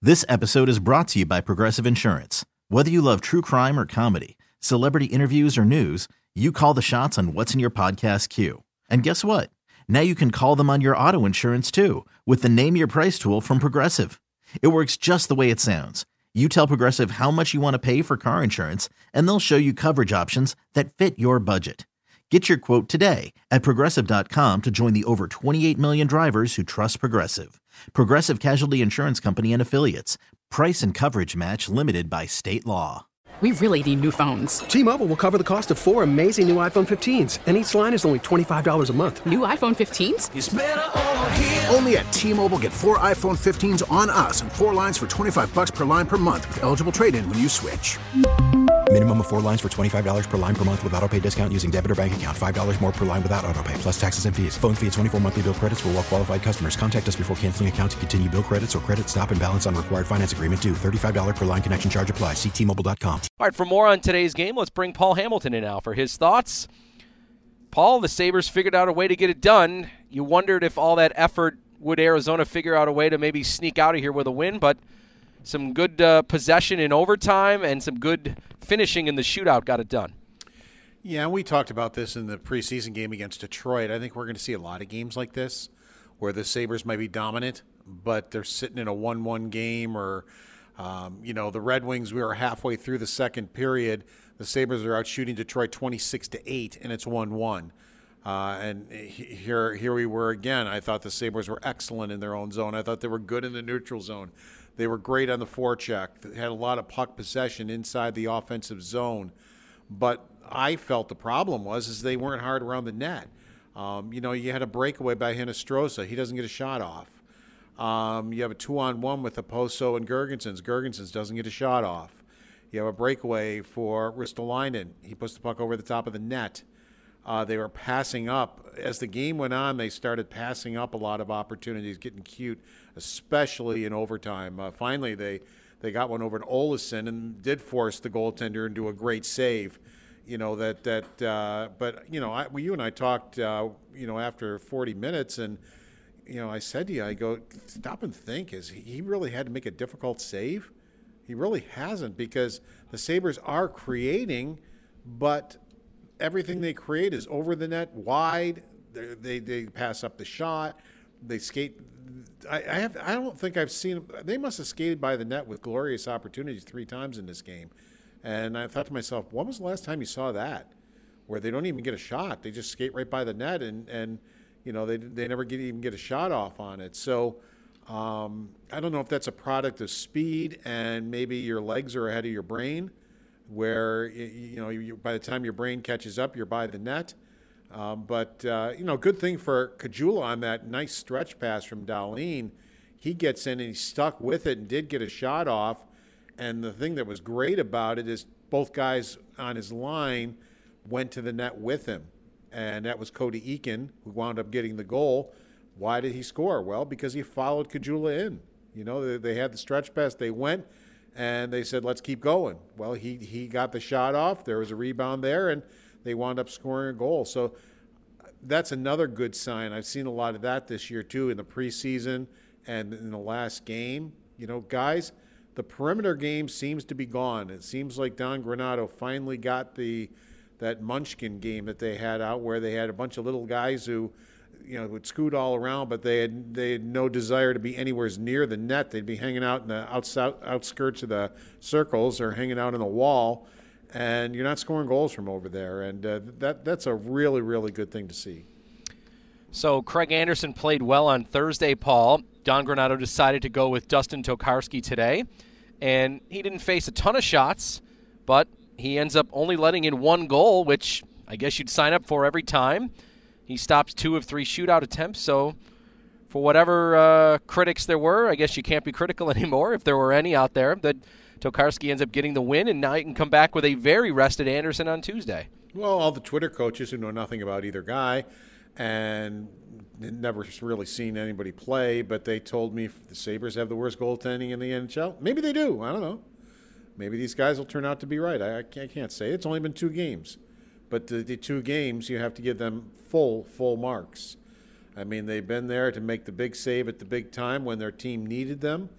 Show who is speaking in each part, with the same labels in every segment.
Speaker 1: This episode is brought to you by Progressive Insurance. Whether you love true crime or comedy, celebrity interviews or news, you call the shots on what's in your podcast queue. And guess what? Now you can call them on your auto insurance too with the Name Your Price tool from Progressive. It works just the way it sounds. You tell Progressive how much you want to pay for car insurance, and they'll show you coverage options that fit your budget. Get your quote today at Progressive.com to join the over 28 million drivers who trust Progressive. Progressive Casualty Insurance Company and Affiliates. Price and coverage match limited by state law.
Speaker 2: We really need new phones.
Speaker 3: T-Mobile will cover the cost of 4 amazing new iPhone 15s, and each line is only $25 a month.
Speaker 2: New iPhone 15s?
Speaker 4: It's better over here. Only at T-Mobile, get 4 iPhone 15s on us and 4 lines for $25 per line per month with eligible trade-in when you switch.
Speaker 5: Minimum of 4 lines for $25 per line per month with autopay discount using debit or bank account. $5 more per line without autopay, plus taxes and fees. Phone fee at 24 monthly bill credits for well-qualified customers. Contact us before canceling account to continue bill credits or credit stop and balance on required finance agreement due. $35 per line connection charge applies. See T-Mobile.com.
Speaker 6: All right, for more on today's game, let's bring Paul Hamilton in now for his thoughts. Paul, the Sabres figured out a way to get it done. You wondered if all that effort would Arizona figure out a way to maybe sneak out of here with a win, but some good possession in overtime and some good finishing in the shootout got it done.
Speaker 7: Yeah, we talked about this in the preseason game against Detroit. I think we're going to see a lot of games like this where the Sabres might be dominant, but they're sitting in a 1-1 game or, the Red Wings, we were halfway through the second period. The Sabres are out shooting Detroit 26-8, and it's 1-1. And here we were again. I thought the Sabres were excellent in their own zone. I thought they were good in the neutral zone. They were great on the forecheck. They had a lot of puck possession inside the offensive zone. But I felt the problem was they weren't hard around the net. You had a breakaway by Hinostroza. He doesn't get a shot off. You have a 2-on-1 with Oposo and Girgensons. Girgensons doesn't get a shot off. You have a breakaway for Ristolainen. He puts the puck over the top of the net. They were passing up. As the game went on, they started passing up a lot of opportunities, getting cute, especially in overtime. Finally, they got one over to Olesen and did force the goaltender into a great save. You and I talked, after 40 minutes, and I said to you, I go, stop and think. Is he really had to make a difficult save? He really hasn't, because the Sabres are creating, but everything they create is over the net, wide. They pass up the shot. They skate. I don't think I've seen. They must have skated by the net with glorious opportunities 3 times in this game. And I thought to myself, when was the last time you saw that, where they don't even get a shot? They just skate right by the net, and they never even get a shot off on it. So I don't know if that's a product of speed and maybe your legs are ahead of your brain, where by the time your brain catches up, you're by the net. Good thing for Caggiula on that nice stretch pass from Dahlin. He gets in and he's stuck with it and did get a shot off. And the thing that was great about it is both guys on his line went to the net with him. And that was Cody Eakin, who wound up getting the goal. Why did he score? Well, because he followed Caggiula in. They had the stretch pass. They went, and they said, let's keep going. Well, he got the shot off. There was a rebound there, and they wound up scoring a goal. So that's another good sign. I've seen a lot of that this year, too, in the preseason and in the last game. Guys, the perimeter game seems to be gone. It seems like Don Granato finally got that Munchkin game that they had out, where they had a bunch of little guys who would scoot all around, but they had no desire to be anywhere near the net. They'd be hanging out in the outskirts of the circles or hanging out on the wall, and you're not scoring goals from over there. And that's a really, really good thing to see.
Speaker 6: So Craig Anderson played well on Thursday, Paul. Don Granato decided to go with Dustin Tokarski today, and he didn't face a ton of shots, but he ends up only letting in 1 goal, which I guess you'd sign up for every time. He stops 2 of 3 shootout attempts, so for whatever critics there were, I guess you can't be critical anymore, if there were any out there, that Tokarski ends up getting the win, and now you can come back with a very rested Anderson on Tuesday.
Speaker 7: Well, all the Twitter coaches who know nothing about either guy and never really seen anybody play, but they told me the Sabres have the worst goaltending in the NHL. Maybe they do. I don't know. Maybe these guys will turn out to be right. I can't say. It's only been 2 games. But the 2 games, you have to give them full marks. I mean, they've been there to make the big save at the big time when their team needed them.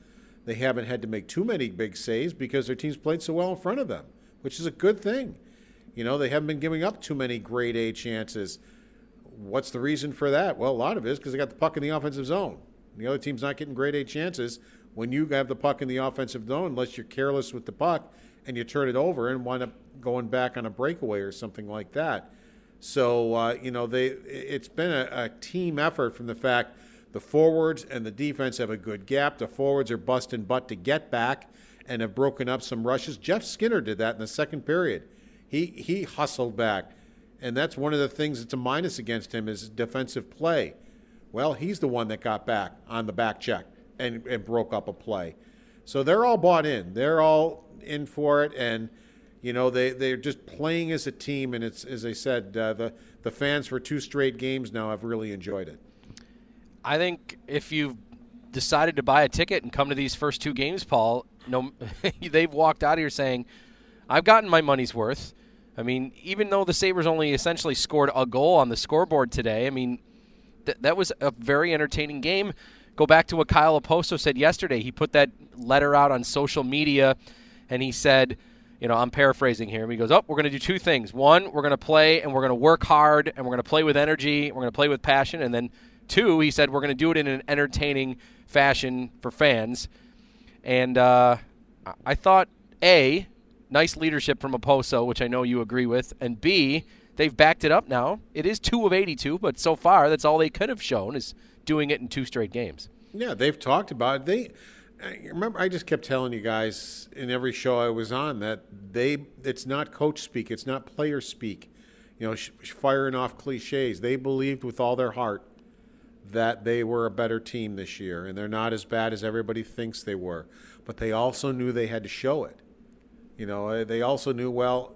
Speaker 7: They haven't had to make too many big saves because their team's played so well in front of them, which is a good thing. You know, they haven't been giving up too many grade A chances. What's the reason for that? Well, a lot of it is because they got the puck in the offensive zone. The other team's not getting grade A chances when you have the puck in the offensive zone unless you're careless with the puck and you turn it over and wind up going back on a breakaway or something like that. So, it's been a team effort from the fact the forwards and the defense have a good gap. The forwards are busting butt to get back and have broken up some rushes. Jeff Skinner did that in the second period. He hustled back, and that's one of the things that's a minus against him is defensive play. Well, he's the one that got back on the back check and broke up a play. So they're all bought in. They're all in for it, and they're just playing as a team. And it's, as I said, the fans for 2 straight games now have really enjoyed it.
Speaker 6: I think if you've decided to buy a ticket and come to these first 2 games, Paul, they've walked out of here saying, I've gotten my money's worth. I mean, even though the Sabres only essentially scored a goal on the scoreboard today, I mean, that was a very entertaining game. Go back to what Kyle Oposo said yesterday. He put that letter out on social media, and he said, I'm paraphrasing here. He goes, we're going to do 2 things. 1, we're going to play, and we're going to work hard, and we're going to play with energy, we're going to play with passion, and then 2, he said, we're going to do it in an entertaining fashion for fans. And I thought, A, nice leadership from Oposo, which I know you agree with, and B, they've backed it up now. It is 2 of 82, but so far that's all they could have shown is doing it in 2 straight games. Yeah, they've talked about it.
Speaker 7: Remember, I just kept telling you guys in every show I was on that it's not coach speak, it's not player speak, firing off cliches. They believed with all their heart that they were a better team this year, and they're not as bad as everybody thinks they were. But they also knew they had to show it. They also knew,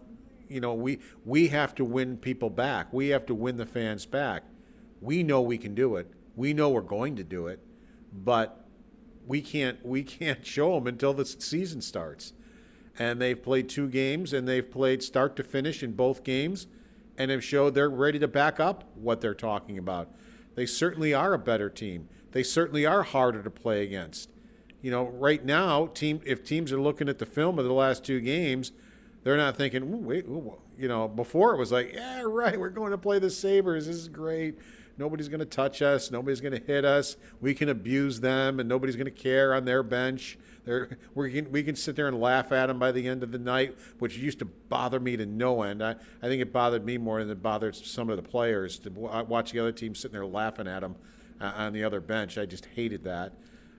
Speaker 7: we have to win people back. We have to win the fans back. We know we can do it. We know we're going to do it, but we can't show them until the season starts. And they've played 2 games, and they've played start to finish in both games, and have showed they're ready to back up what they're talking about. They certainly are a better team. They certainly are harder to play against. Right now, if teams are looking at the film of the last 2 games, they're not thinking, before it was like, yeah, right, we're going to play the Sabres. This is great. Nobody's going to touch us. Nobody's going to hit us. We can abuse them, and nobody's going to care on their bench. We can sit there and laugh at them by the end of the night, which used to bother me to no end. I think it bothered me more than it bothered some of the players to watch the other team sitting there laughing at them on the other bench. I just hated that.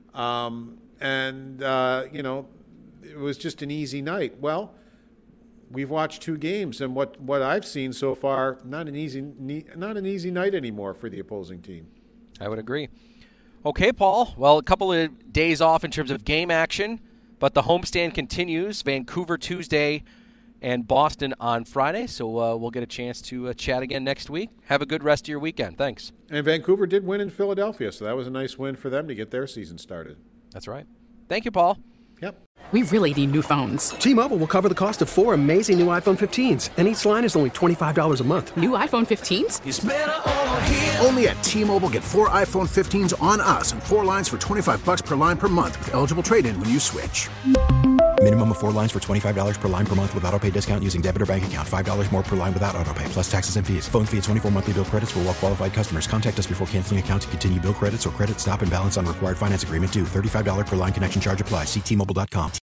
Speaker 7: It was just an easy night. Well, we've watched 2 games, and what I've seen so far, not an easy night anymore for the opposing team.
Speaker 6: I would agree. Okay, Paul. Well, a couple of days off in terms of game action, but the homestand continues. Vancouver Tuesday and Boston on Friday, so we'll get a chance to chat again next week. Have a good rest of your weekend. Thanks.
Speaker 7: And Vancouver did win in Philadelphia, so that was a nice win for them to get their season started.
Speaker 6: That's right. Thank you, Paul.
Speaker 7: Yep.
Speaker 2: We really need new phones.
Speaker 3: T-Mobile will cover the cost of 4 amazing new iPhone 15s, and each line is only $25 a month.
Speaker 2: New iPhone 15s?
Speaker 4: It's better over here. Only at T-Mobile, get 4 iPhone 15s on us and 4 lines for $25 per line per month with eligible trade-in when you switch.
Speaker 5: Minimum of 4 lines for $25 per line per month with autopay discount using debit or bank account. $5 more per line without autopay, plus taxes and fees. Phone fee at 24 monthly bill credits for well-qualified customers. Contact us before canceling account to continue bill credits or credit stop and balance on required finance agreement due. $35 per line connection charge applies. See T-Mobile.com.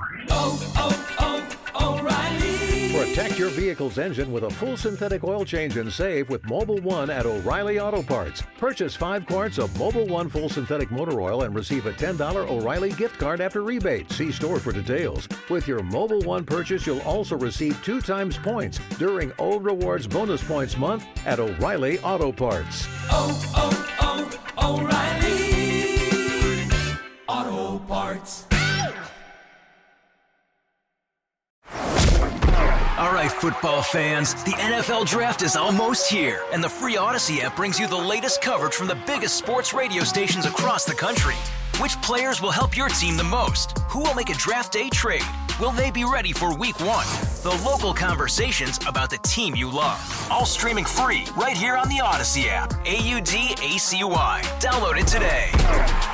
Speaker 8: O'Reilly. Protect your vehicle's engine with a full synthetic oil change and save with Mobil 1 at O'Reilly Auto Parts. Purchase 5 quarts of Mobil 1 full synthetic motor oil and receive a $10 O'Reilly gift card after rebate. See store for details. With your Mobil 1 purchase, you'll also receive 2 times points during O Rewards Bonus Points Month at O'Reilly Auto Parts.
Speaker 9: O'Reilly Auto Parts.
Speaker 10: All right, football fans, the NFL Draft is almost here, and the free Odyssey app brings you the latest coverage from the biggest sports radio stations across the country. Which players will help your team the most? Who will make a draft day trade? Will they be ready for Week 1? The local conversations about the team you love. All streaming free right here on the Odyssey app. AUDACY. Download it today.